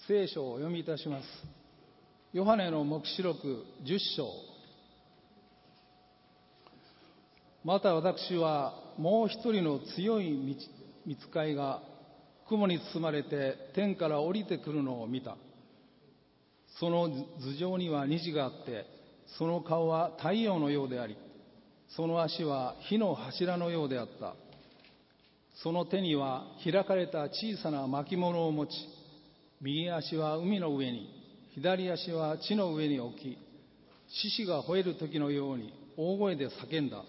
聖書をお読みいたします。ヨハネの黙示録10章。また私はもう一人の強い御使いが雲に包まれて天から降りてくるのを見た。その頭上には虹があって、その顔は太陽のようであり、その足は火の柱のようであった。その手には開かれた小さな巻物を持ち、右足は海の上に、左足は地の上に置き、獅子が吠える時のように大声で叫んだ。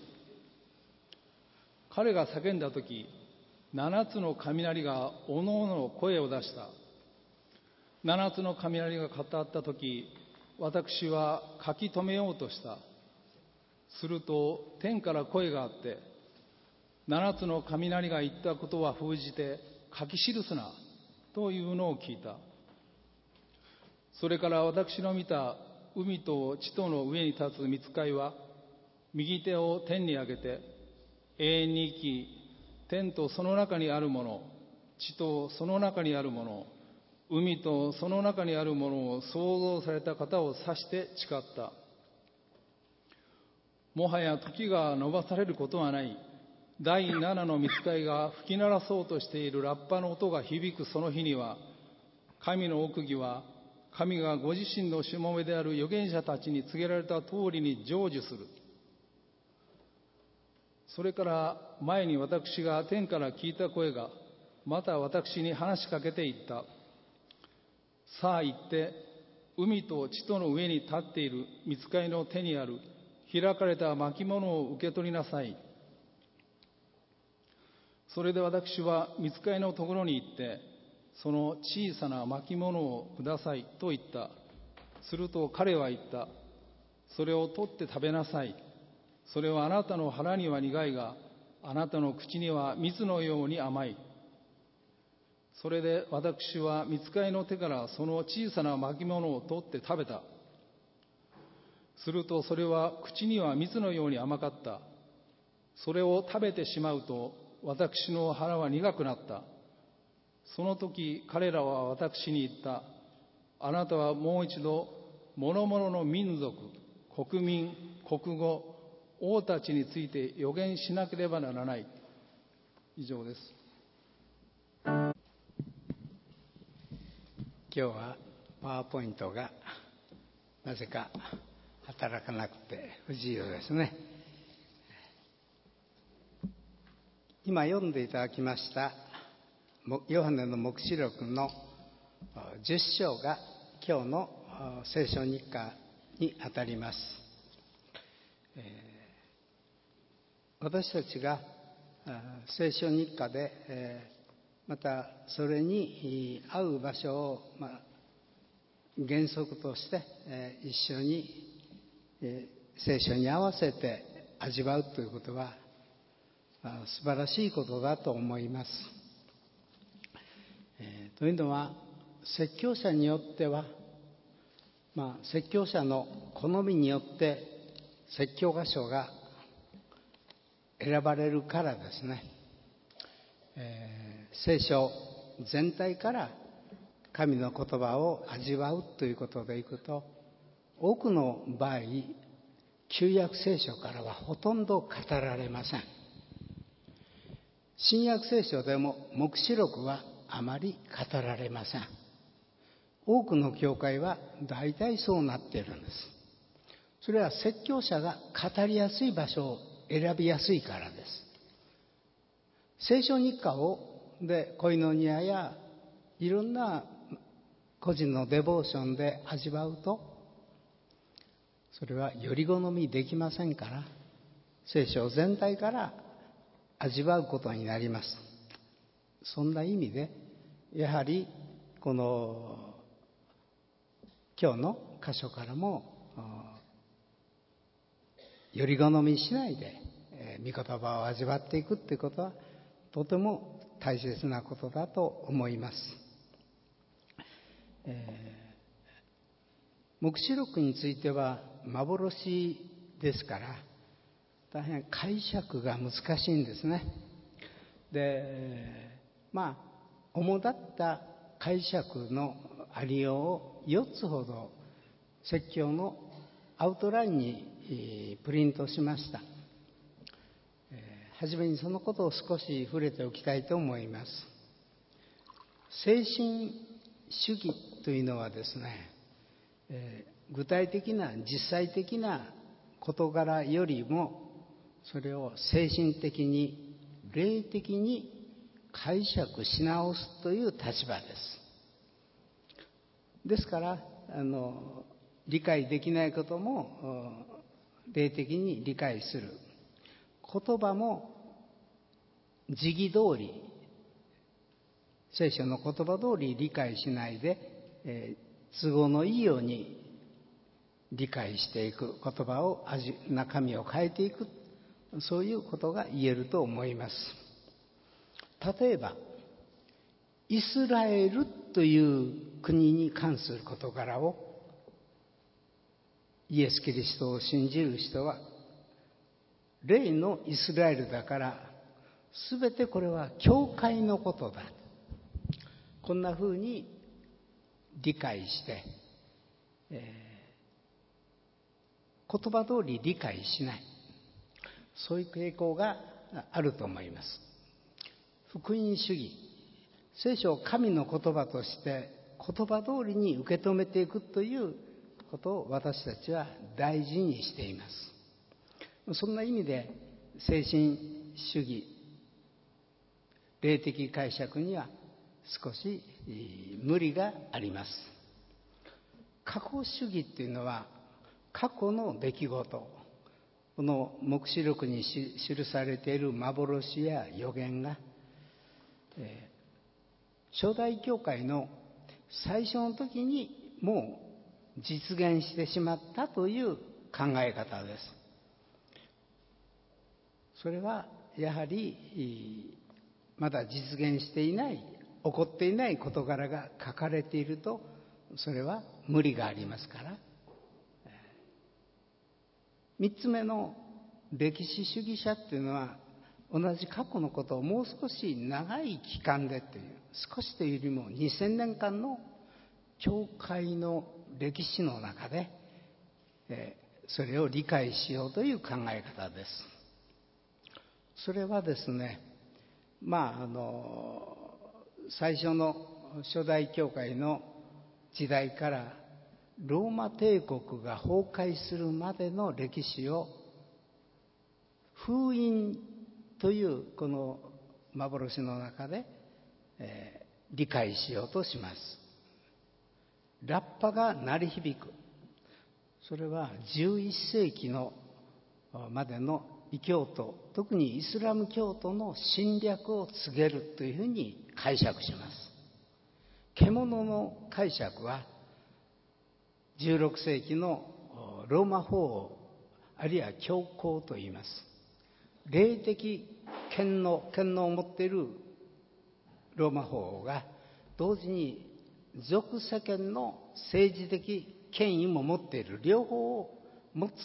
彼が叫んだ時、7つの雷がおのおの声を出した。7つの雷が語った時、私は書き留めようとした。すると天から声があって、7つの雷が言ったことは封じて書き記すなというのを聞いた。それから私の見た海と地との上に立つ御使いは、右手を天に上げて、永遠に生き、天とその中にあるもの、地とその中にあるもの、海とその中にあるものを創造された方を指して誓った。もはや時が延ばされることはない。第7の御使いが吹き鳴らそうとしているラッパの音が響くその日には、神の奥義は神がご自身のしもべである預言者たちに告げられた通りに成就する。それから前に私が天から聞いた声がまた私に話しかけていった。さあ行って海と地との上に立っている御使いの手にある開かれた巻物を受け取りなさい。それで私は御使いのところに行って、その小さな巻物をくださいと言った。すると彼は言った。それを取って食べなさい。それはあなたの腹には苦いが、あなたの口には蜜のように甘い。それで私は御使いの手からその小さな巻物を取って食べた。するとそれは口には蜜のように甘かった。それを食べてしまうと私の腹は苦くなった。その時彼らは私に言った。あなたはもう一度諸々の民族、国民、国語、王たちについて予言しなければならない。以上です。 今日はパワーポイントがなぜか働かなくて不自由ですね。今読んでいただきましたヨハネの黙示録の10章が今日の聖書日課にあたります。私たちが聖書日課でまたそれに合う場所を原則として一緒に聖書に合わせて味わうということは素晴らしいことだと思います。というのは説教者によっては、説教者の好みによって説教箇所が選ばれるからですね。聖書全体から神の言葉を味わうということでいくと、多くの場合旧約聖書からはほとんど語られません。新約聖書でも黙示録はあまり語られません。多くの教会は大体そうなっているんです。それは説教者が語りやすい場所を選びやすいからです。聖書日課をでコイノニアやいろんな個人のデボーションで味わうと、それはより好みできませんから、聖書全体から味わうことになります。そんな意味でやはりこの今日の箇所からもより好みしないで御言葉を味わっていくということはとても大切なことだと思います。黙示録については幻ですから大変解釈が難しいんですね。で、主だった解釈のありようを4つほど説教のアウトラインにプリントしました。はじめにそのことを少し触れておきたいと思います。精神主義というのはですね、具体的な実際的な事柄よりもそれを精神的に霊的に解釈し直すという立場です。ですから理解できないことも霊的に理解する、言葉も時期通り、聖書の言葉通り理解しないで、都合のいいように理解していく、言葉を中身を変えていく、そういうことが言えると思います。例えばイスラエルという国に関する事柄をイエス・キリストを信じる人は、霊のイスラエルだから全てこれは教会のことだ、こんなふうに理解して、言葉通り理解しない、そういう傾向があると思います。福音主義、聖書を神の言葉として言葉通りに受け止めていくということを私たちは大事にしています。そんな意味で精神主義、霊的解釈には少し無理があります。過去主義っていうのは過去の出来事、この黙示録に記されている幻や予言が、初代教会の最初の時にもう実現してしまったという考え方です。それはやはりまだ実現していない、起こっていない事柄が書かれていると、それは無理がありますから。3つ目の歴史主義者っていうのは、同じ過去のことをもう少し長い期間でという、少しというよりも2000年間の教会の歴史の中で、それを理解しようという考え方です。それはですね、最初の初代教会の時代からローマ帝国が崩壊するまでの歴史を封印というこの幻の中で、理解しようとします。ラッパが鳴り響く、それは11世紀のまでの異教徒、特にイスラム教徒の侵略を告げるというふうに解釈します。獣の解釈は16世紀のローマ法王、あるいは教皇と言います。霊的権能を持っているローマ法王が同時に俗世間の政治的権威も持っている、両方を持つ、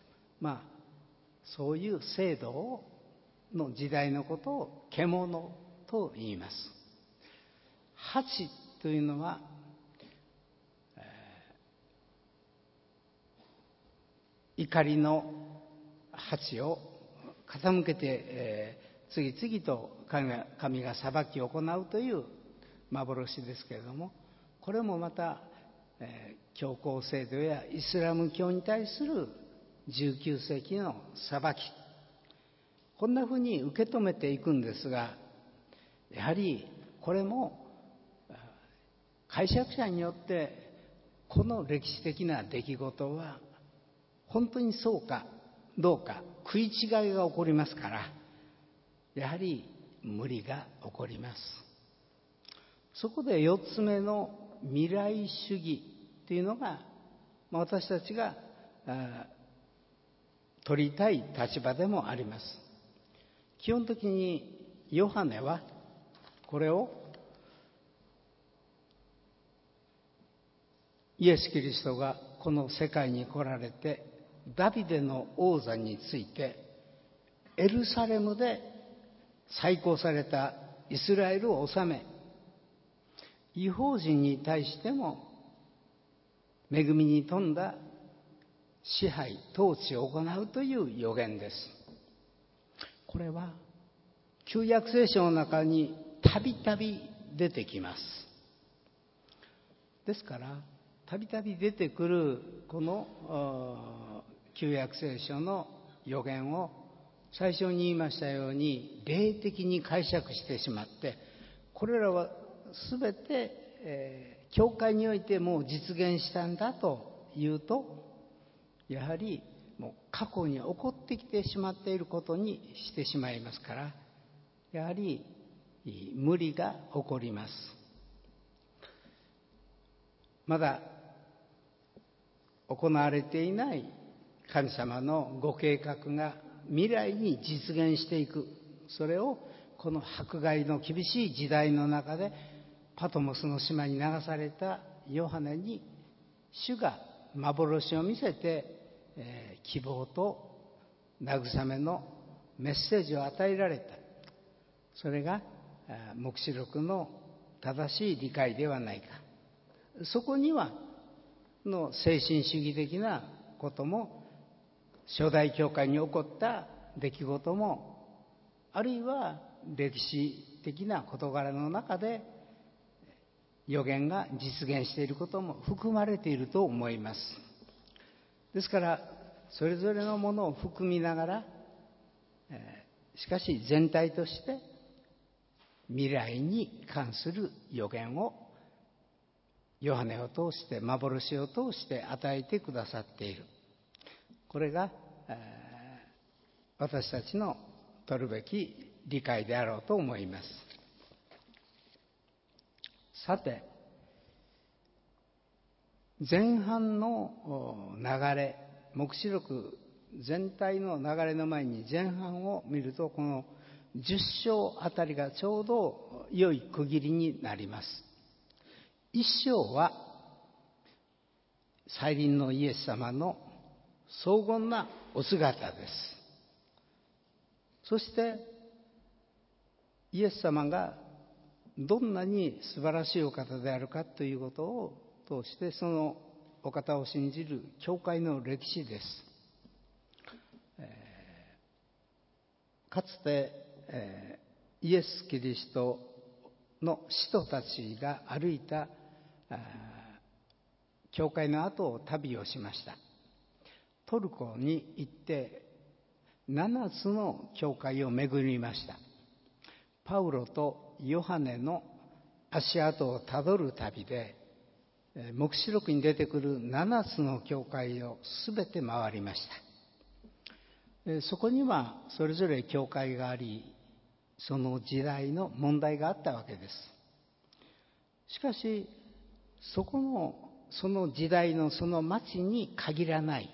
そういう制度の時代のことを獣と言います。蜂というのは、怒りの蜂を傾けて、次々と神が裁きを行うという幻ですけれども、これもまた、教皇制度やイスラム教に対する19世紀の裁き、こんなふうに受け止めていくんですが、やはりこれも解釈者によってこの歴史的な出来事は本当にそうかどうか食い違いが起こりますから、やはり無理が起こります。そこで4つ目の未来主義というのが、私たちが取りたい立場でもあります。基本的にヨハネはこれをイエス・キリストがこの世界に来られてダビデの王座についてエルサレムで再興されたイスラエルを治め、 異邦人に対しても恵みに富んだ支配統治を行うという予言です。これは旧約聖書の中にたびたび出てきます。ですからたびたび出てくるこの旧約聖書の予言を最初に言いましたように霊的に解釈してしまって、これらは全て、教会においてもう実現したんだというと、やはりもう過去に起こってきてしまっていることにしてしまいますから、やはり無理が起こります。まだ行われていない神様のご計画が未来に実現していく、それをこの迫害の厳しい時代の中でパトモスの島に流されたヨハネに主が幻を見せて、希望と慰めのメッセージを与えられた。それが黙示録の正しい理解ではないか。そこにはの精神主義的なことも、初代教会に起こった出来事も、あるいは歴史的な事柄の中で予言が実現していることも含まれていると思います。ですからそれぞれのものを含みながら、しかし全体として未来に関する予言をヨハネを通して、幻を通して与えてくださっている。これが私たちの取るべき理解であろうと思います。さて、前半の流れ、黙示録全体の流れの前に前半を見ると、この10章あたりがちょうど良い区切りになります。1章は再臨のイエス様の荘厳なお姿です。そしてイエス様がどんなに素晴らしいお方であるかということを通して、そのお方を信じる教会の歴史です。かつて、イエス・キリストの使徒たちが歩いた教会の後を旅をしました。トルコに行って7つの教会を巡りました。パウロとヨハネの足跡をたどる旅で、黙示録に出てくる7つの教会をすべて回りました。そこにはそれぞれ教会があり、その時代の問題があったわけです。しかしその時代のその町に限らない、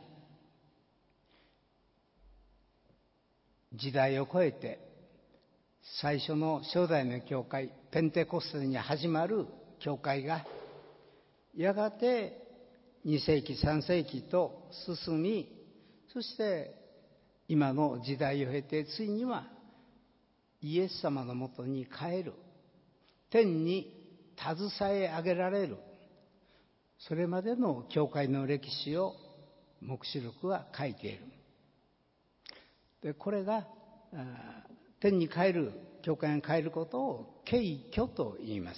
時代を超えて最初の初代の教会、ペンテコステに始まる教会がやがて2世紀3世紀と進み、そして今の時代を経てついにはイエス様のもとに帰る、天に携え上げられる、それまでの教会の歴史を黙示録は書いている。でこれが天に帰る、教会に帰ることを敬虚と言います。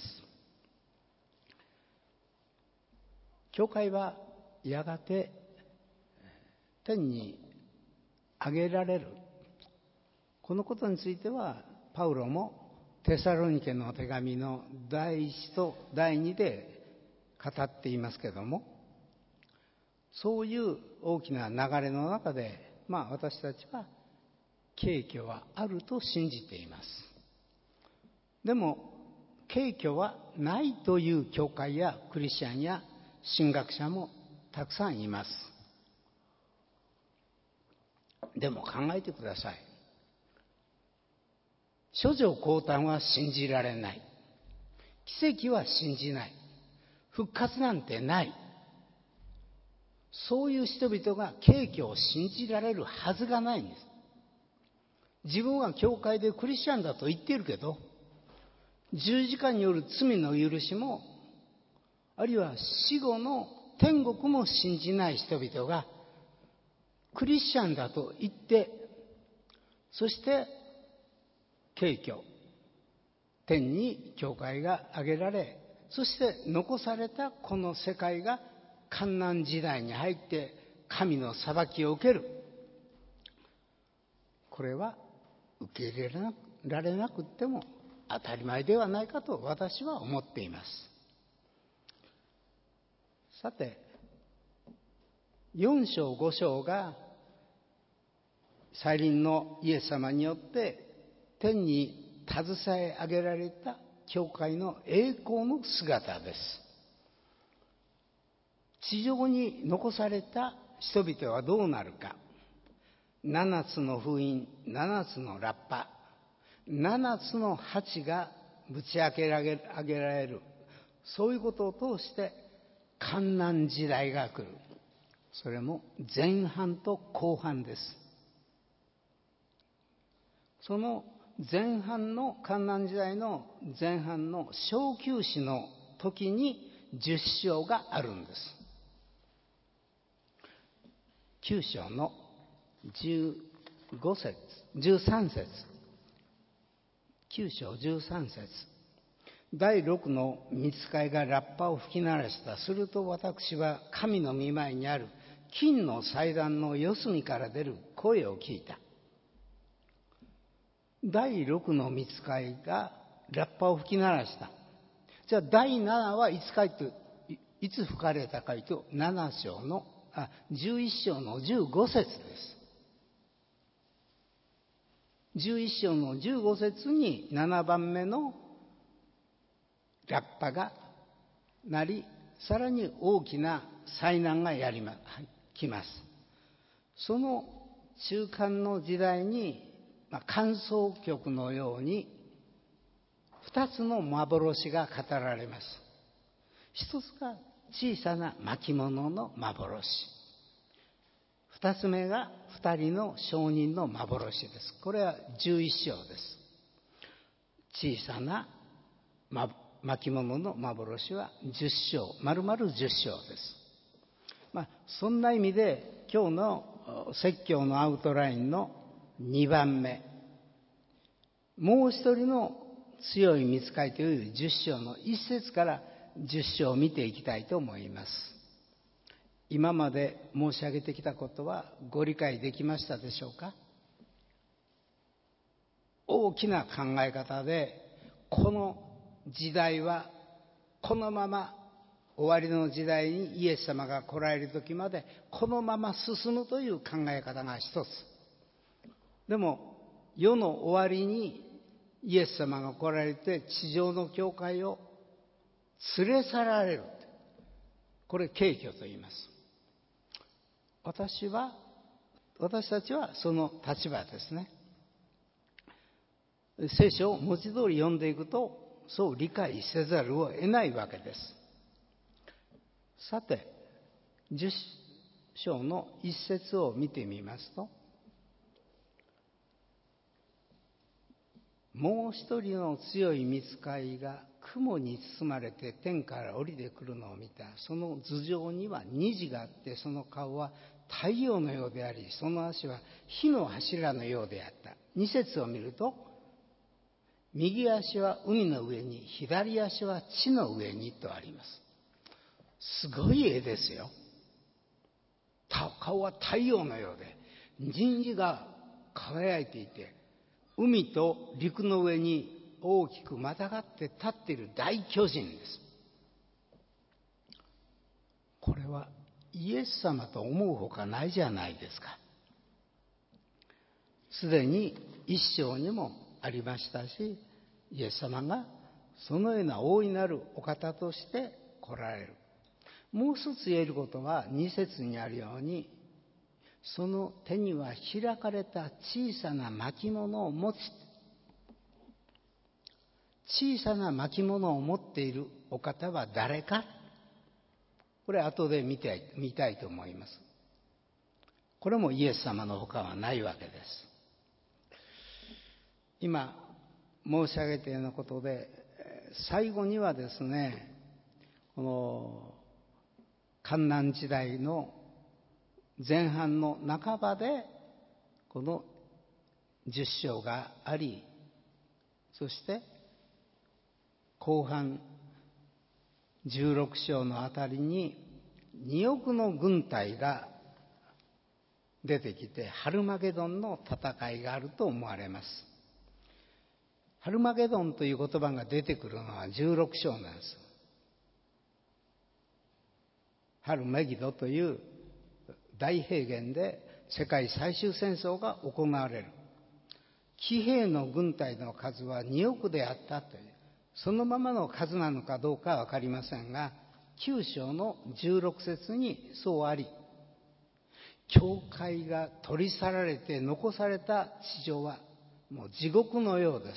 教会はやがて天に上げられる。このことについてはパウロもテサロニケの手紙の第1と第2で語っていますけれども、そういう大きな流れの中で、私たちは敬虚はあると信じています。でも敬虚はないという教会やクリスチャンや神学者もたくさんいます。でも考えてください。諸女降誕は信じられない。奇跡は信じない。復活なんてない。そういう人々が敬虚を信じられるはずがないんです。自分は教会でクリスチャンだと言っているけど、十字架による罪の許しもあるいは死後の天国も信じない人々がクリスチャンだと言って、そして景挙、天に教会が挙げられ、そして残されたこの世界が患難時代に入って神の裁きを受ける。これは受け入れられなくっても当たり前ではないかと私は思っています。さて、4章5章が再臨のイエス様によって天に携え上げられた教会の栄光の姿です。地上に残された人々はどうなるか。7つの封印、7つのラッパ、7つの鉢がぶち上げられる。そういうことを通して患難時代が来る。それも前半と後半です。その前半の患難時代の前半の小休止の時に10章があるんです。9章の13節、9章13節、第6の御使いがラッパを吹き鳴らした。すると私は神の御前にある金の祭壇の四隅から出る声を聞いた。第6の御使いがラッパを吹き鳴らした。じゃあ第7はいつ吹かれたかと、11章の15節です。11章の15節に7番目のラッパが鳴り、さらに大きな災難が来ます。その中間の時代に、観想曲のように2つの幻が語られます。一つが小さな巻物の幻、2つ目が2人の証人の幻です。これは11章です。小さな巻物の幻は10章、丸々10章です。そんな意味で今日の説教のアウトラインの2番目、もう一人の強い御使いという10章の1節から10章を見ていきたいと思います。今まで申し上げてきたことはご理解できましたでしょうか？大きな考え方で、この時代はこのまま終わりの時代にイエス様が来られる時までこのまま進むという考え方が一つ。でも世の終わりにイエス様が来られて地上の教会を連れ去られる。これ景挙と言います。私たちはその立場ですね。聖書を文字通り読んでいくとそう理解せざるを得ないわけです。さて、10章の一節を見てみますと、もう一人の強い御使いが雲に包まれて天から降りてくるのを見た。その頭上には虹があって、その顔は太陽のようであり、その足は火の柱のようであった。2節を見ると、右足は海の上に、左足は地の上にとあります。すごい絵ですよ。顔は太陽のようで、虹が輝いていて、海と陸の上に大きくまたがって立っている大巨人です。これはイエス様と思うほかないじゃないですか。すでに一章にもありましたし、イエス様がそのような大いなるお方として来られる。もう一つ言えることは2節にあるように、その手には開かれた小さな巻物を持ち、小さな巻物を持っているお方は誰か、これ後で見たいと思います。これもイエス様のほかはないわけです。今申し上げたようなことで、最後にはですね、 この患難時代の前半の半ばでこの10章があり、そして後半16章のあたりに2億の軍隊が出てきて、ハルマゲドンの戦いがあると思われます。ハルマゲドンという言葉が出てくるのは16章なんです。ハルメギドという大平原で世界最終戦争が行われる。騎兵の軍隊の数は2億であったという、そのままの数なのかどうかは分かりませんが、9章の16節にそうあり、教会が取り去られて残された地上はもう地獄のようです。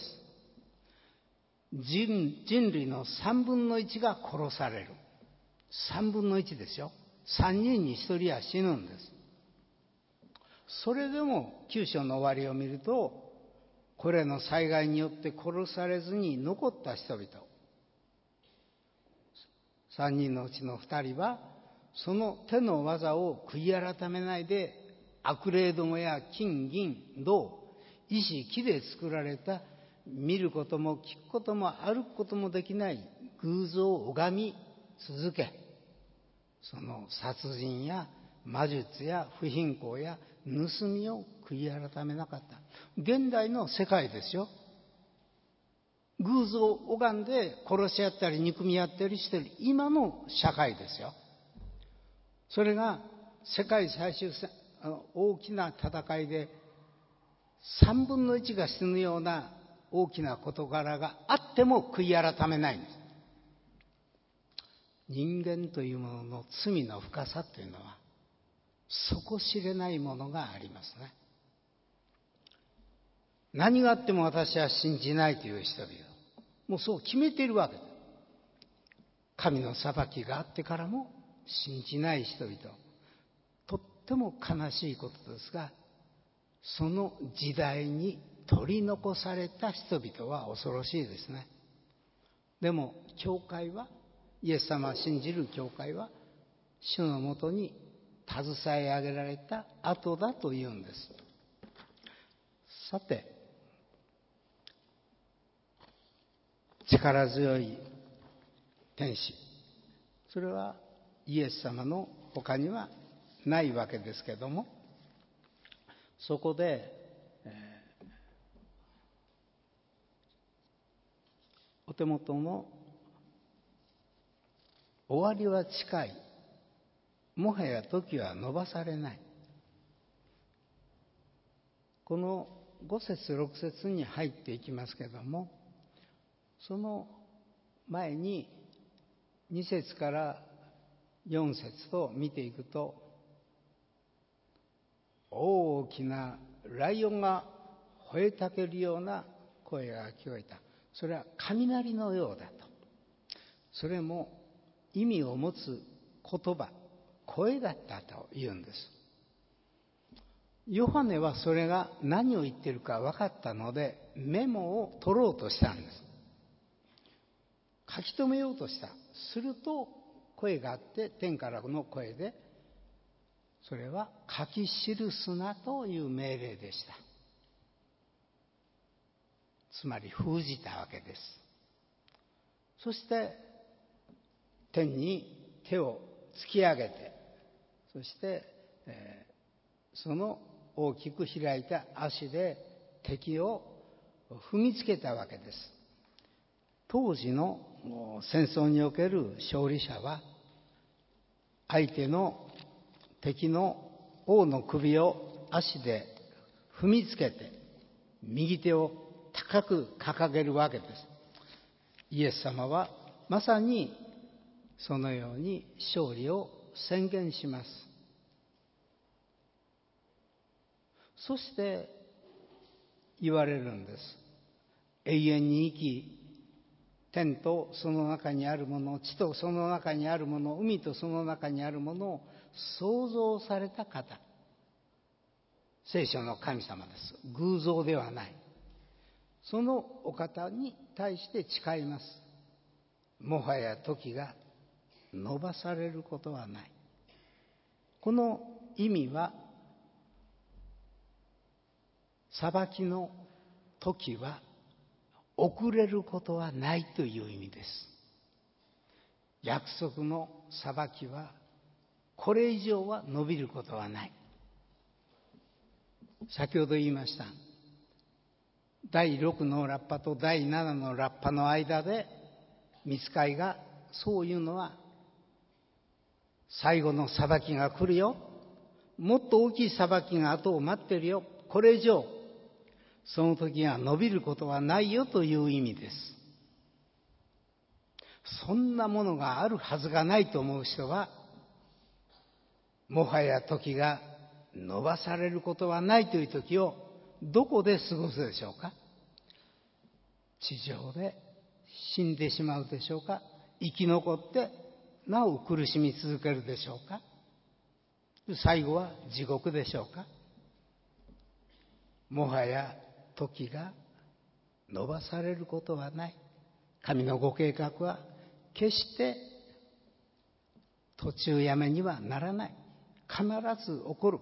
人類の3分の1が殺される。3分の1ですよ。3人に1人は死ぬんです。それでも9章の終わりを見ると、これの災害によって殺されずに残った人々、3人のうちの2人はその手の技を悔い改めないで、悪霊どもや金銀銅石木で作られた見ることも聞くことも歩くこともできない偶像を拝み続け、その殺人や魔術や不貧困や盗みを悔い改めなかった。現代の世界ですよ。偶像を拝んで殺し合ったり憎み合ったりしている今の社会ですよ。それが世界最終戦、大きな戦いで3分の1が死ぬような大きな事柄があっても悔い改めないんです。人間というものの罪の深さというのは底知れないものがありますね。何があっても私は信じないという人々、もうそう決めているわけです。神の裁きがあってからも信じない人々、とっても悲しいことですが、その時代に取り残された人々は恐ろしいですね。でも教会は、イエス様を信じる教会は主のもとに携え上げられた後だというんです。さて、力強い天使、それはイエス様の他にはないわけですけども、そこで、お手元の終わりは近い、もはや時は延ばされない、この5節6節に入っていきますけれども、その前に2節から4節と見ていくと、大きなライオンが吠えたけるような声が聞こえた。それは雷のようだと。それも意味を持つ言葉、声だったと言うんです。ヨハネはそれが何を言っているか分かったので、メモを取ろうとしたんです。書き留めようとした。すると声があって、天からの声で、それは書き記すなという命令でした。つまり封じたわけです。そして天に手を突き上げて、そして、その大きく開いた足で敵を踏みつけたわけです。当時の戦争における勝利者は、相手の敵の王の首を足で踏みつけて、右手を高く掲げるわけです。イエス様はまさにそのように勝利を宣言します。そして言われるんです。永遠に生き、天とその中にあるもの、地とその中にあるもの、海とその中にあるものを創造された方、聖書の神様です。偶像ではない。そのお方に対して誓います。もはや時が伸ばされることはない。この意味は、裁きの時は遅れることはないという意味です。約束の裁きはこれ以上は伸びることはない。先ほど言いました。第6のラッパと第7のラッパの間で御使いがそういうのは、最後の裁きが来るよ。もっと大きい裁きが後を待ってるよ。これ以上その時が伸びることはないよという意味です。そんなものがあるはずがないと思う人は、もはや時が伸ばされることはないという時をどこで過ごすでしょうか。地上で死んでしまうでしょうか。生き残ってなお苦しみ続けるでしょうか。最後は地獄でしょうか。もはや時が伸ばされることはない。神のご計画は決して途中やめにはならない。必ず起こる。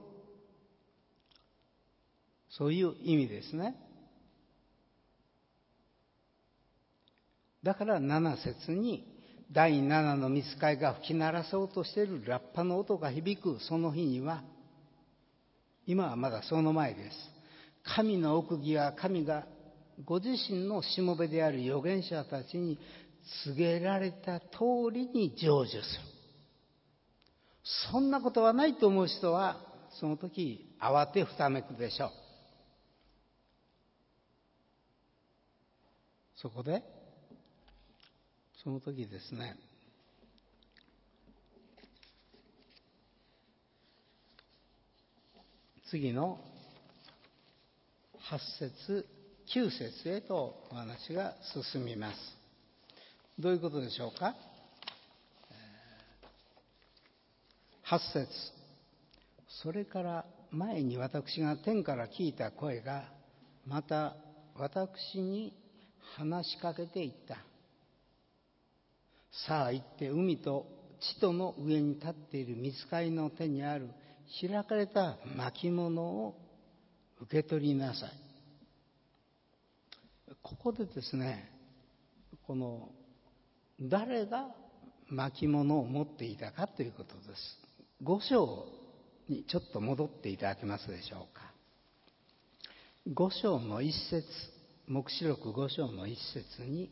そういう意味ですね。だから7節に第7の御使いが吹き鳴らそうとしているラッパの音が響くその日には、今はまだその前です。神の奥義は神がご自身のしもべである預言者たちに告げられた通りに成就する。そんなことはないと思う人は、その時慌てふためくでしょう。そこでその時ですね、次の8節9節へとお話が進みます。どういうことでしょうか。8節、それから前に私が天から聞いた声がまた私に話しかけていった。さあ行って海と地との上に立っている御使いの手にある開かれた巻物を受け取りなさい。ここでですね、この誰が巻物を持っていたかということです。5章にちょっと戻っていただけますでしょうか。5章の1節、黙示録5章の1節に、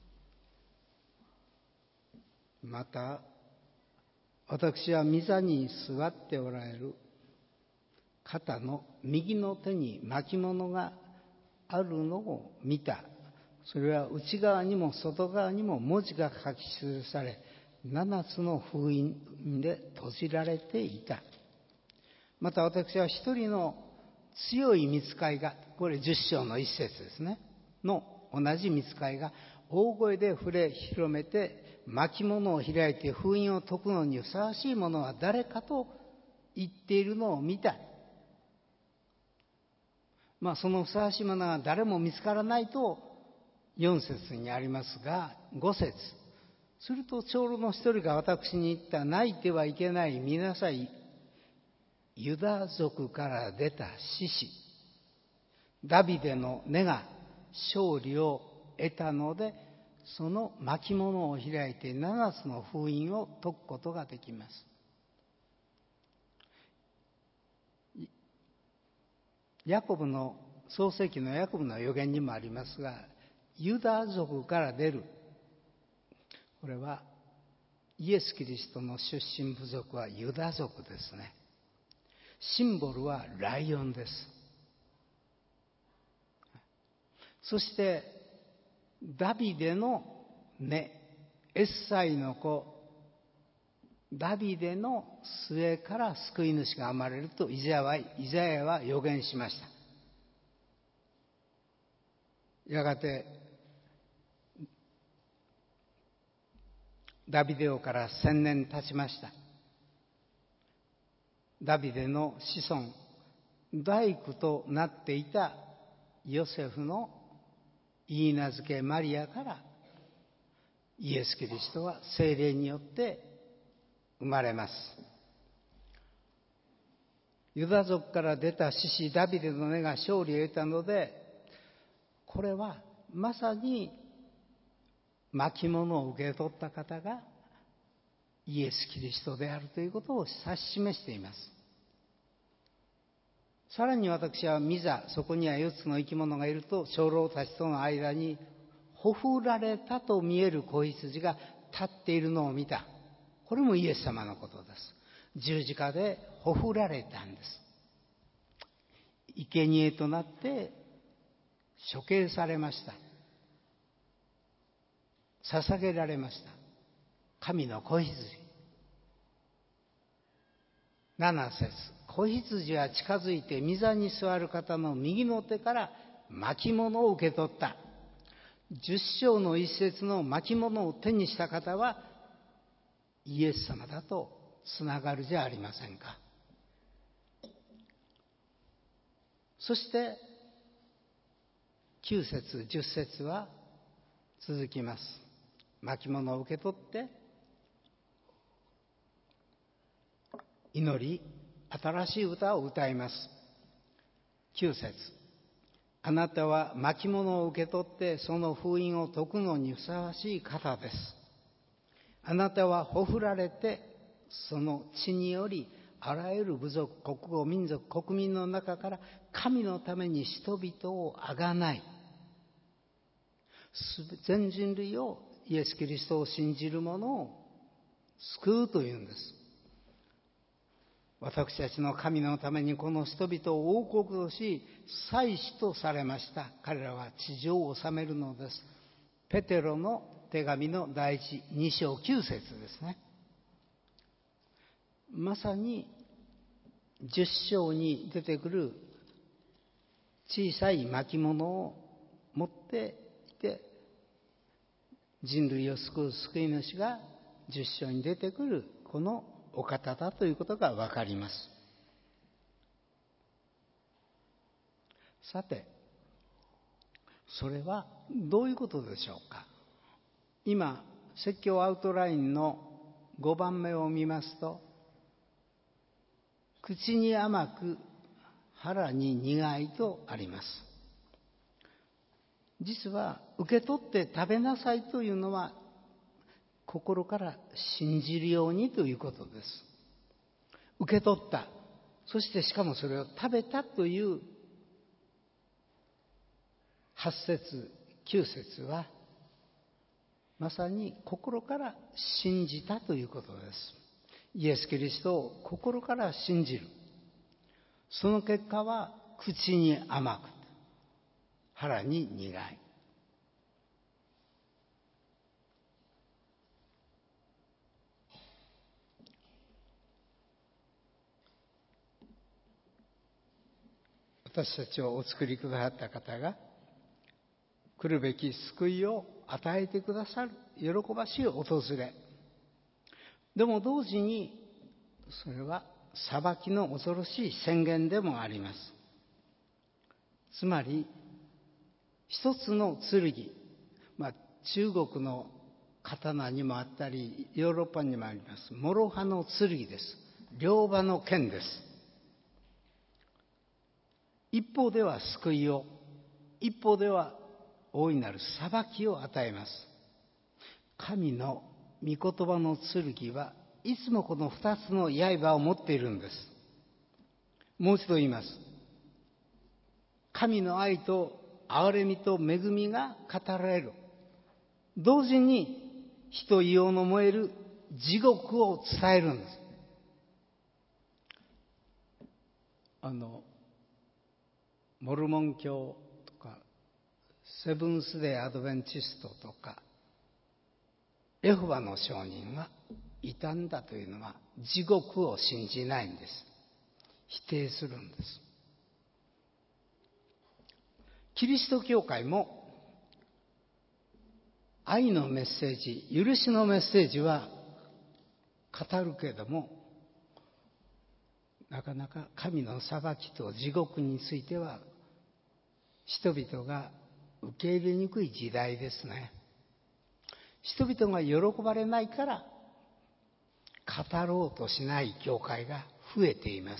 また私は御座に座っておられる方の右の手に巻物があるのを見た。それは内側にも外側にも文字が書き記され、7つの封印で閉じられていた。また私は一人の強い御使いが、これ10章の1節ですね、の同じ御使いが大声で触れ広めて巻物を開いて封印を解くのにふさわしいものは誰かと言っているのを見た。そのふさわしいものが誰も見つからないと4節にありますが、5節すると長老の一人が私に言った。泣いてはいけない。見なさい。ユダ族から出た獅子ダビデの根が勝利を得たので、その巻物を開いて7つの封印を解くことができます。ヤコブの創世記のヤコブの預言にもありますが、ユダ族から出る、これはイエス・キリストの出身部族はユダ族ですね。シンボルはライオンです。そしてダビデの根、エッサイの子ダビデの末から救い主が生まれるとイザヤは予言しました。やがてダビデ王から1000年経ちました。ダビデの子孫大工となっていたヨセフの許嫁マリアからイエス・キリストは聖霊によって生まれます。ユダ族から出た獅子ダビデの根が勝利を得たので、これはまさに巻物を受け取った方がイエス・キリストであるということを指し示しています。さらに私は御座、そこには4つの生き物がいると、長老たちとの間にほふられたと見える子羊が立っているのを見た。これもイエス様のことです。十字架でほふられたんです。生贄となって処刑されました。捧げられました。神の子羊。7節、子羊は近づいて御座に座る方の右の手から巻物を受け取った。10章の一節の巻物を手にした方はイエス様だとつながるじゃありませんか。そして9節10節は続きます。巻物を受け取って祈り、新しい歌を歌います。9節、あなたは巻物を受け取ってその封印を解くのにふさわしい方です。あなたはほふられてその血によりあらゆる部族、国語、民族、国民の中から神のために人々をあがない、全人類をイエス・キリストを信じる者を救うというんです。私たちの神のためにこの人々を王国とし祭司とされました。彼らは地上を治めるのです。ペテロの手紙の第2章9節ですね。まさに10章に出てくる小さい巻物を持っていて、人類を救う救い主が10章に出てくるこのお方だということがわかります。さて、それはどういうことでしょうか。今、説教アウトラインの5番目を見ますと、口に甘く腹に苦いとあります。実は受け取って食べなさいというのは心から信じるようにということです。受け取った、そしてしかもそれを食べたという8節9節はまさに心から信じたということです。イエス・キリストを心から信じる。その結果は口に甘く腹に苦い。私たちをお作りくださった方が来るべき救いを与えてくださる喜ばしい訪れ。でも同時にそれは裁きの恐ろしい宣言でもあります。つまり一つの剣、中国の刀にもあったりヨーロッパにもあります諸刃の剣です。両刃の剣です。一方では救いを、一方では大いなる裁きを与えます。神の御言葉の剣はいつもこの二つの刃を持っているんです。もう一度言います。神の愛と憐れみと恵みが語られる。同時に火と硫黄の燃える地獄を伝えるんです。モルモン教とかセブンスデーアドベンチストとかエホバの証人がいたんだというのは地獄を信じないんです。否定するんです。キリスト教会も愛のメッセージ、許しのメッセージは語るけれども、なかなか神の裁きと地獄については人々が受け入れにくい時代ですね。人々が喜ばれないから語ろうとしない教会が増えています。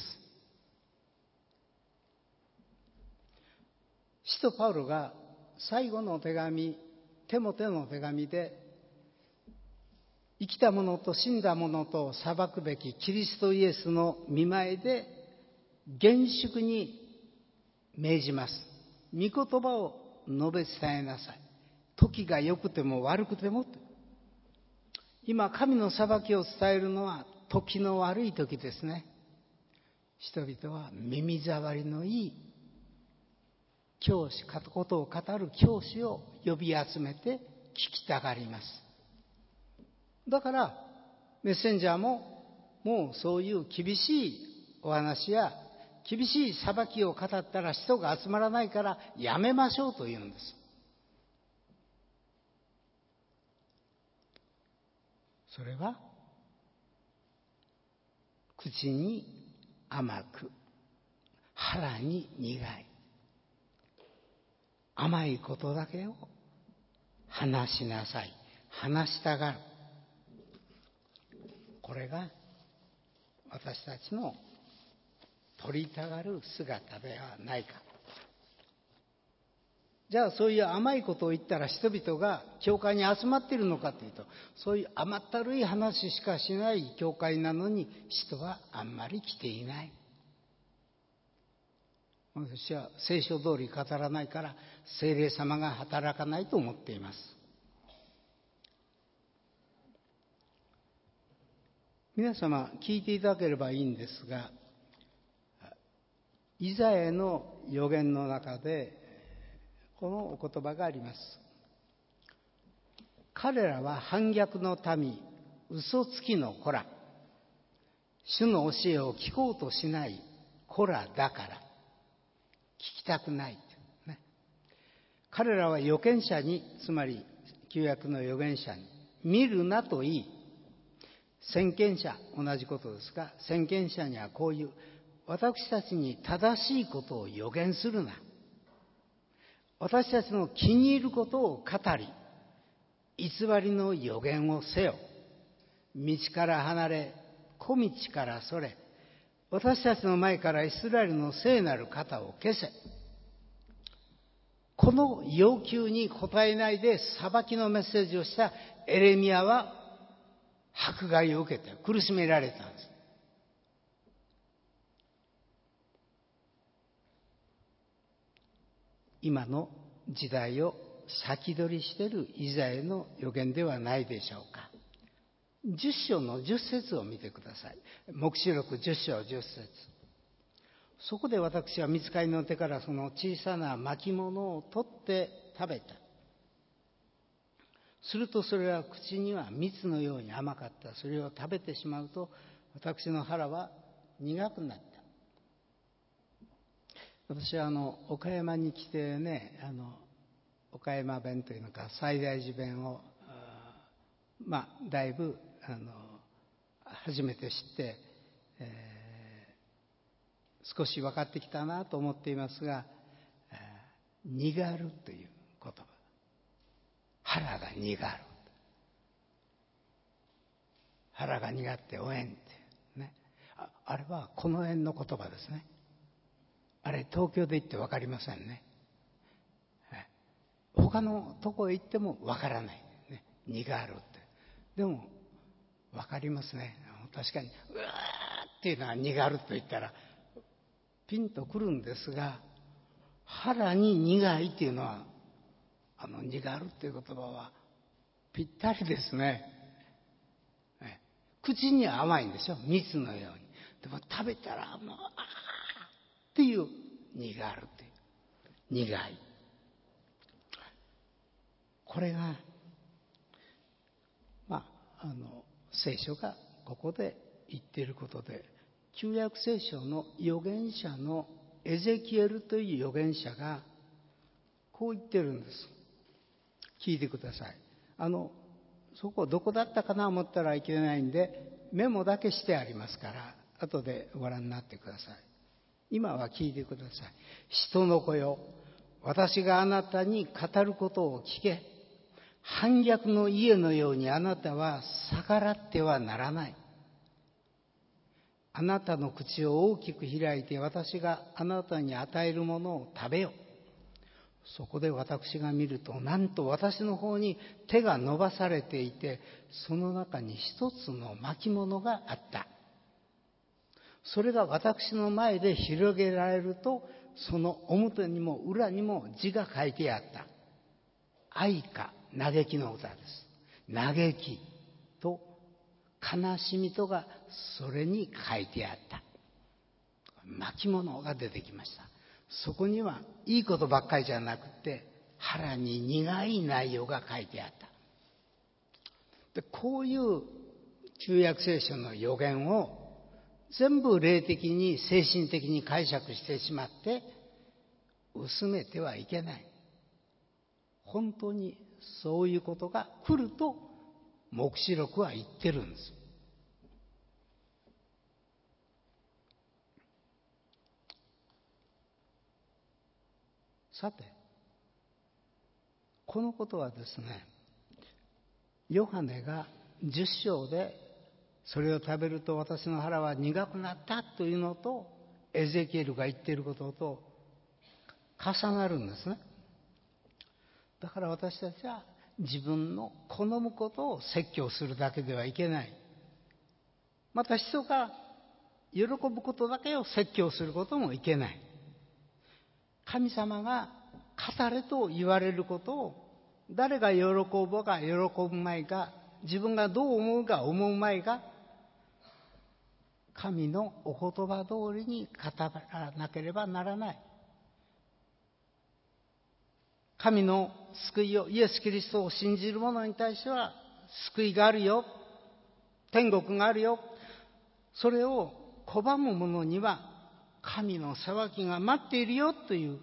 使徒パウロが最後の手紙、テモテの手紙で、生きた者と死んだ者と裁くべきキリストイエスの御前で厳粛に命じます。御言葉を述べ伝えなさい。時が良くても悪くても。今神の裁きを伝えるのは時の悪い時ですね。人々は耳障りのいい教師、ことを語る教師を呼び集めて聞きたがります。だからメッセンジャーももうそういう厳しいお話や厳しい裁きを語ったら人が集まらないからやめましょうと言うんです。それは口に甘く腹に苦い甘いことだけを話しなさい、話したがる。これが私たちの取りたがる姿ではないか。じゃあそういう甘いことを言ったら人々が教会に集まっているのかというと、そういう甘ったるい話しかしない教会なのに人はあんまり来ていない。私は聖書通り語らないから聖霊様が働かないと思っています。皆様聞いていただければいいんですが、イザヤの預言の中でこのお言葉があります。彼らは反逆の民、嘘つきの子ら、主の教えを聞こうとしない子らだから聞きたくない、ね、彼らは預言者に、つまり旧約の預言者に見るなと言い、先見者、同じことですが、先見者にはこういう、私たちに正しいことを預言するな、私たちの気に入ることを語り、偽りの預言をせよ。道から離れ、小道からそれ、私たちの前からイスラエルの聖なる方を消せ。この要求に応えないで裁きのメッセージをしたエレミヤは迫害を受けて苦しめられたんです。今の時代を先取りしているイザヤの預言ではないでしょうか。10章の10節を見てください。黙示録10章10節。そこで私は御使いの手からその小さな巻物を取って食べた。するとそれは口には蜜のように甘かった。それを食べてしまうと私の腹は苦くなった。私は岡山に来てね、岡山弁というのか西大寺弁をだいぶ初めて知って、少し分かってきたなと思っていますが、苦るという言葉、腹が苦る、腹が苦っておえんってね、あれはこの縁の言葉ですね。あれ東京で言って分かりませんね。他のとこへ行っても分からない、ね、苦るって。でも分かりますね。確かにうわーっていうのは苦ると言ったらピンとくるんですが、腹に苦いっていうのは苦るっていう言葉はぴったりですね。口には甘いんでしょ、蜜のように。でも食べたらもうっていう苦るっていう苦い。これが聖書がここで言っていることで、旧約聖書の預言者のエゼキエルという預言者がこう言ってるんです。聞いてください。そこどこだったかな思ったらいけないんでメモだけしてありますから後でご覧になってください。今は聞いてください。人の子よ、私があなたに語ることを聞け。反逆の家のようにあなたは逆らってはならない。 あなたの口を大きく開いて私があなたに与えるものを食べよ。そこで私が見ると、なんと私の方に手が伸ばされていて、その中に一つの巻物があった。それが私の前で広げられると、その表にも裏にも字が書いてあった。哀歌、嘆きの歌です。嘆きと悲しみとがそれに書いてあった。巻物が出てきました。そこにはいいことばっかりじゃなくて、腹に苦い内容が書いてあった。で、こういう旧約聖書の予言を全部霊的に精神的に解釈してしまって薄めてはいけない。本当にそういうことが来ると黙示録は言ってるんです。さて、このことはですね、ヨハネが10章でそれを食べると私の腹は苦くなったというのとエゼキエルが言っていることと重なるんですね。だから私たちは自分の好むことを説教するだけではいけない。また人が喜ぶことだけを説教することもいけない。神様が語れと言われることを誰が喜ぼうが喜ぶまいが、自分がどう思うか思うまいが、神のお言葉通りに語らなければならない。神の救いを、イエス・キリストを信じる者に対しては救いがあるよ、天国があるよ。それを拒む者には神の裁きが待っているよという、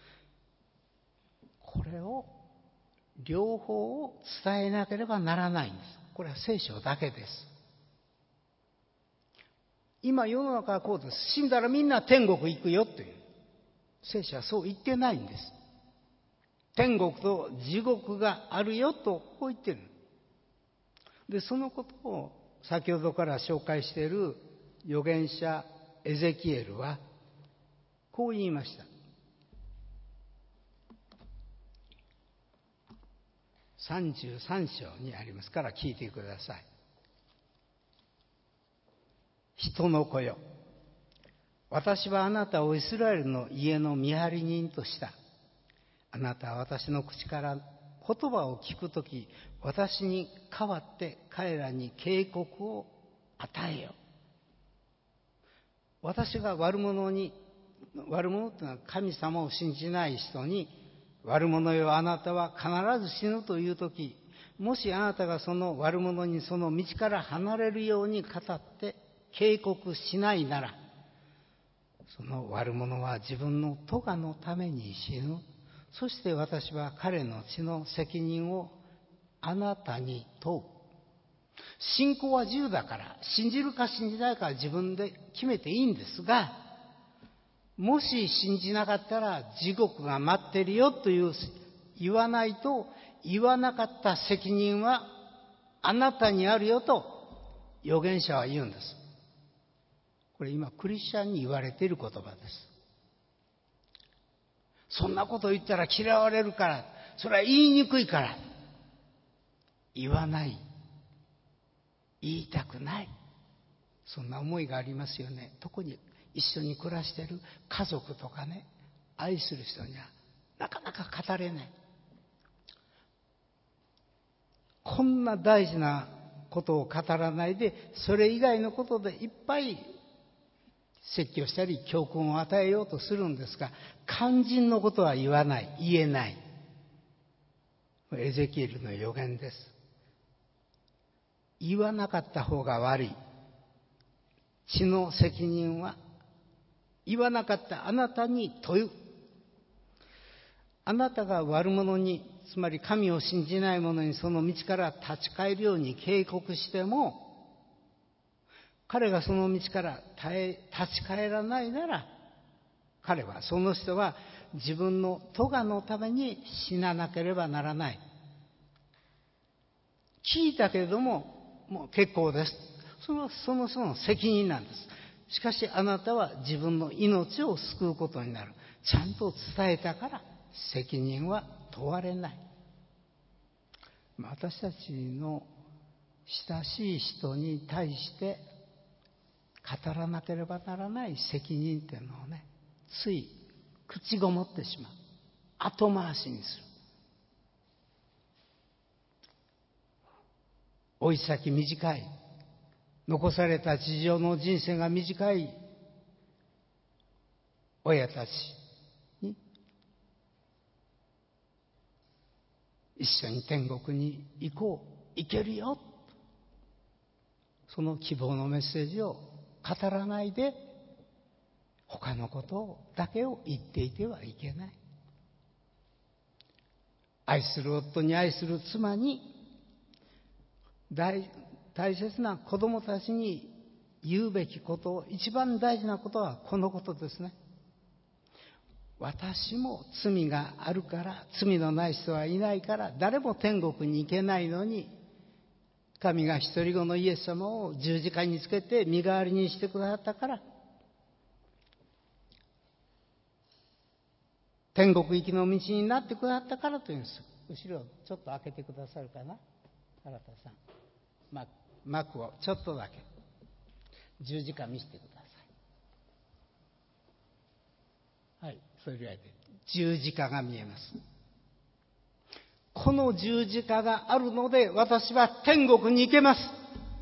これを両方を伝えなければならないんです。これは聖書だけです。今世の中はこうです。死んだらみんな天国行くよという。聖書はそう言ってないんです。天国と地獄があるよとこう言ってる。で、そのことを先ほどから紹介している預言者エゼキエルはこう言いました。33章にありますから聞いてください。人の子よ、私はあなたをイスラエルの家の見張り人とした。あなたは私の口から言葉を聞くとき、私に代わって彼らに警告を与えよ。私が悪者っていうのは神様を信じない人に、悪者よあなたは必ず死ぬというとき、もしあなたがその悪者にその道から離れるように語って警告しないなら、その悪者は自分の咎のために死ぬ。そして私は彼の血の責任をあなたに問う。信仰は自由だから、信じるか信じないかは自分で決めていいんですが、もし信じなかったら地獄が待ってるよという言わないと、言わなかった責任はあなたにあるよと預言者は言うんです。これ今クリスチャンに言われている言葉です。そんなこと言ったら嫌われるから、それは言いにくいから言わない、言いたくない、そんな思いがありますよね。特に一緒に暮らしている家族とかね、愛する人にはなかなか語れない。こんな大事なことを語らないで、それ以外のことでいっぱい説教したり教訓を与えようとするんですが、肝心のことは言わない、言えない。エゼキエルの予言です。言わなかった方が悪い。血の責任は言わなかったあなたに問う。あなたが悪者に、つまり神を信じない者にその道から立ち返るように警告しても、彼がその道から立ち返らないなら、その人は自分の咎のために死ななければならない。聞いたけれどももう結構です。その人の責任なんです。 しかしあなたは自分の命を救うことになる。ちゃんと伝えたから責任は問われない。私たちの親しい人に対して語らなければならない責任っていうのをね、つい口ごもってしまう。後回しにする。老い先短い、残された地上の人生が短い親たちに一緒に天国に行こう、行けるよ、その希望のメッセージを語らないで他のことだけを言っていてはいけない。愛する夫に、愛する妻に、大切な子供たちに言うべきこと、一番大事なことはこのことですね。私も罪があるから、罪のない人はいないから、誰も天国に行けないのに、神が一人子のイエス様を十字架につけて身代わりにしてくださったから、天国行きの道になってくださったからというんです。後ろちょっと開けてくださるかな、新田さん。幕をちょっとだけ、十字架見せてください。はい、それぐらいで十字架が見えます。この十字架があるので私は天国に行けます。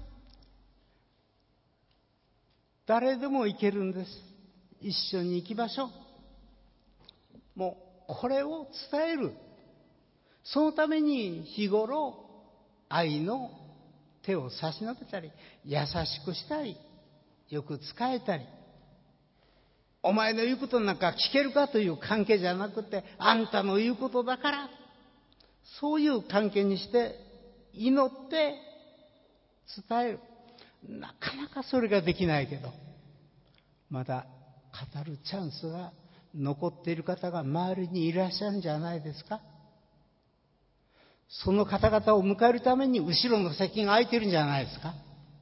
誰でも行けるんです。一緒に行きましょう。もうこれを伝える、そのために日頃愛の手を差し伸べたり、優しくしたり、よく使えたり、お前の言うことなんか聞けるかという関係じゃなくて、あんたの言うことだから、そういう関係にして祈って伝える。なかなかそれができないけど、まだ語るチャンスが残っている方が周りにいらっしゃるんじゃないですか。その方々を迎えるために後ろの席が空いてるんじゃないですか。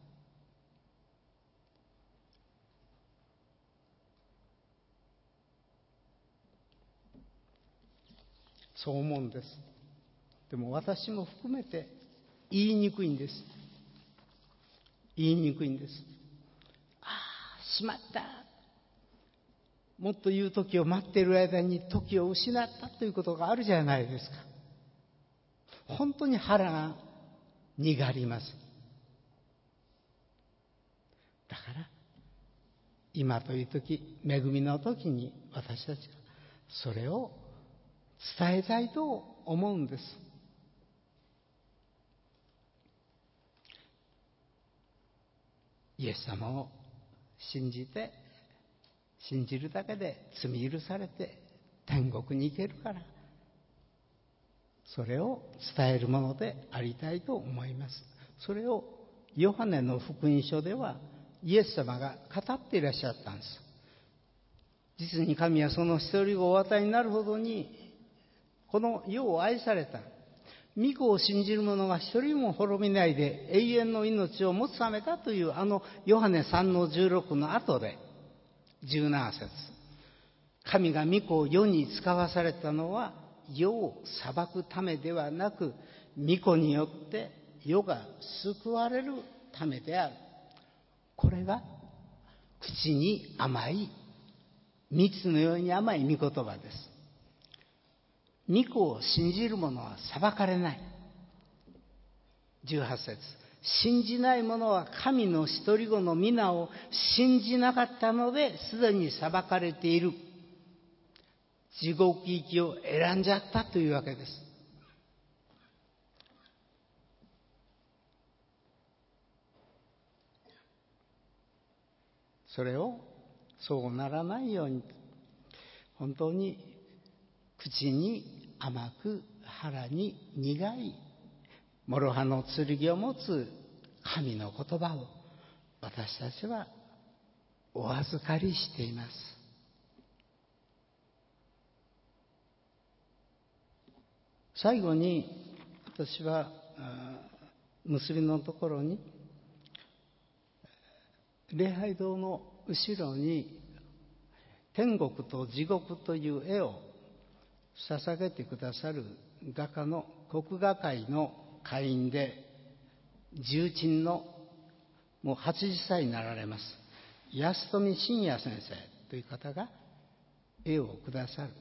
そう思うんです。でも私も含めて言いにくいんです。言いにくいんです。ああ、しまった。もっと言う時を待っている間に時を失ったということがあるじゃないですか。本当に腹がにがります。だから今という時、恵みの時に私たちはそれを伝えたいと思うんです。イエス様を信じるだけで罪許されて天国に行けるから、それを伝えるものでありたいと思います。それをヨハネの福音書ではイエス様が語っていらっしゃったんです。実に神はその一人子をお与えになるほどにこの世を愛された。御子を信じる者が一人も滅びないで永遠の命を持つためだという、ヨハネ 3-16 の後で17節、神が御子を世に使わされたのは世を裁くためではなく、御子によって世が救われるためである。これが口に甘い蜜のように甘い御言葉です。御子を信じる者は裁かれない。18節、信じない者は神の一人子の皆を信じなかったのですでに裁かれている。地獄行きを選んじゃったというわけです。それをそうならないように、本当に口に甘く腹に苦い諸刃の剣を持つ神の言葉を私たちはお預かりしています。最後に私は結びのところに礼拝堂の後ろに天国と地獄という絵を捧げてくださる画家の国画会の会員で重鎮のもう80歳になられます安富真也先生という方が絵をくださる。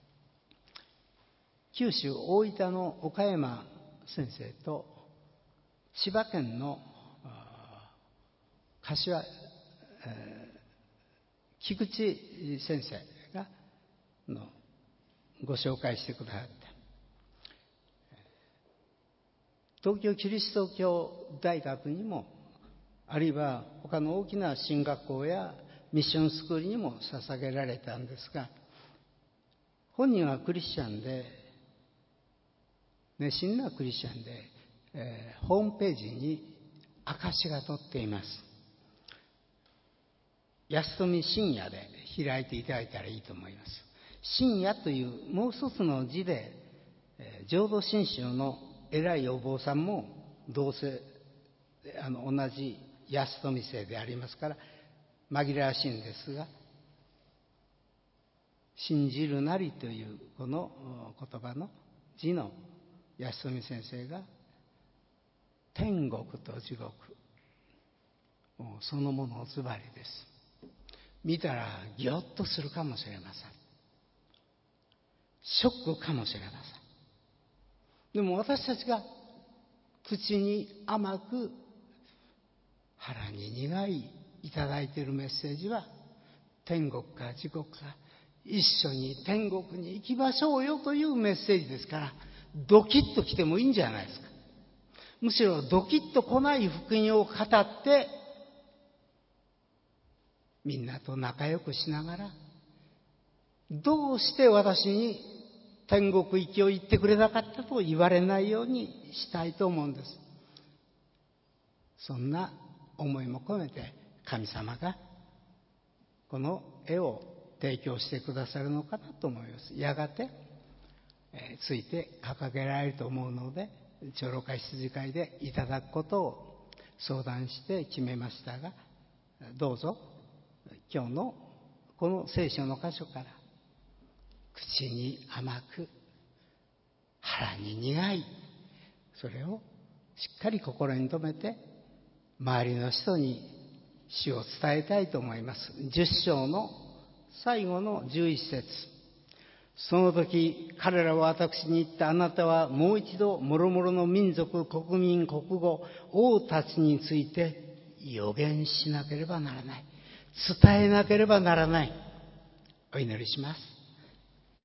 九州大分の岡山先生と千葉県の柏、菊池先生がご紹介してくださって、東京キリスト教大学にもあるいは他の大きな進学校やミッションスクールにも捧げられたんですが、本人はクリスチャンで熱心なクリスチャンで、ホームページに証が載っています。安富真也で開いていただいたらいいと思います。真也というもう一つの字で、浄土真宗の偉いお坊さんも同姓同じ安富姓でありますから紛らわしいんですが、信じるなりというこの言葉の字の安富先生が天国と地獄もうそのものズバリです。見たらギョッとするかもしれません。ショックかもしれません。でも私たちが口に甘く腹に苦いいただいているメッセージは、天国か地獄か一緒に天国に行きましょうよというメッセージですから、ドキッと来てもいいんじゃないですか。むしろドキッと来ない福音を語ってみんなと仲良くしながら、どうして私に天国行きを言ってくれなかったと言われないようにしたいと思うんです。そんな思いも込めて神様がこの絵を提供してくださるのかなと思います。やがてついて掲げられると思うので、長老会羊会でいただくことを相談して決めましたが、どうぞ今日のこの聖書の箇所から口に甘く腹に苦い、それをしっかり心に留めて周りの人に死を伝えたいと思います。10章の最後の11節。その時彼らは私に言った。あなたはもう一度諸々の民族、国民、国語、王たちについて予言しなければならない。伝えなければならない。お祈りします。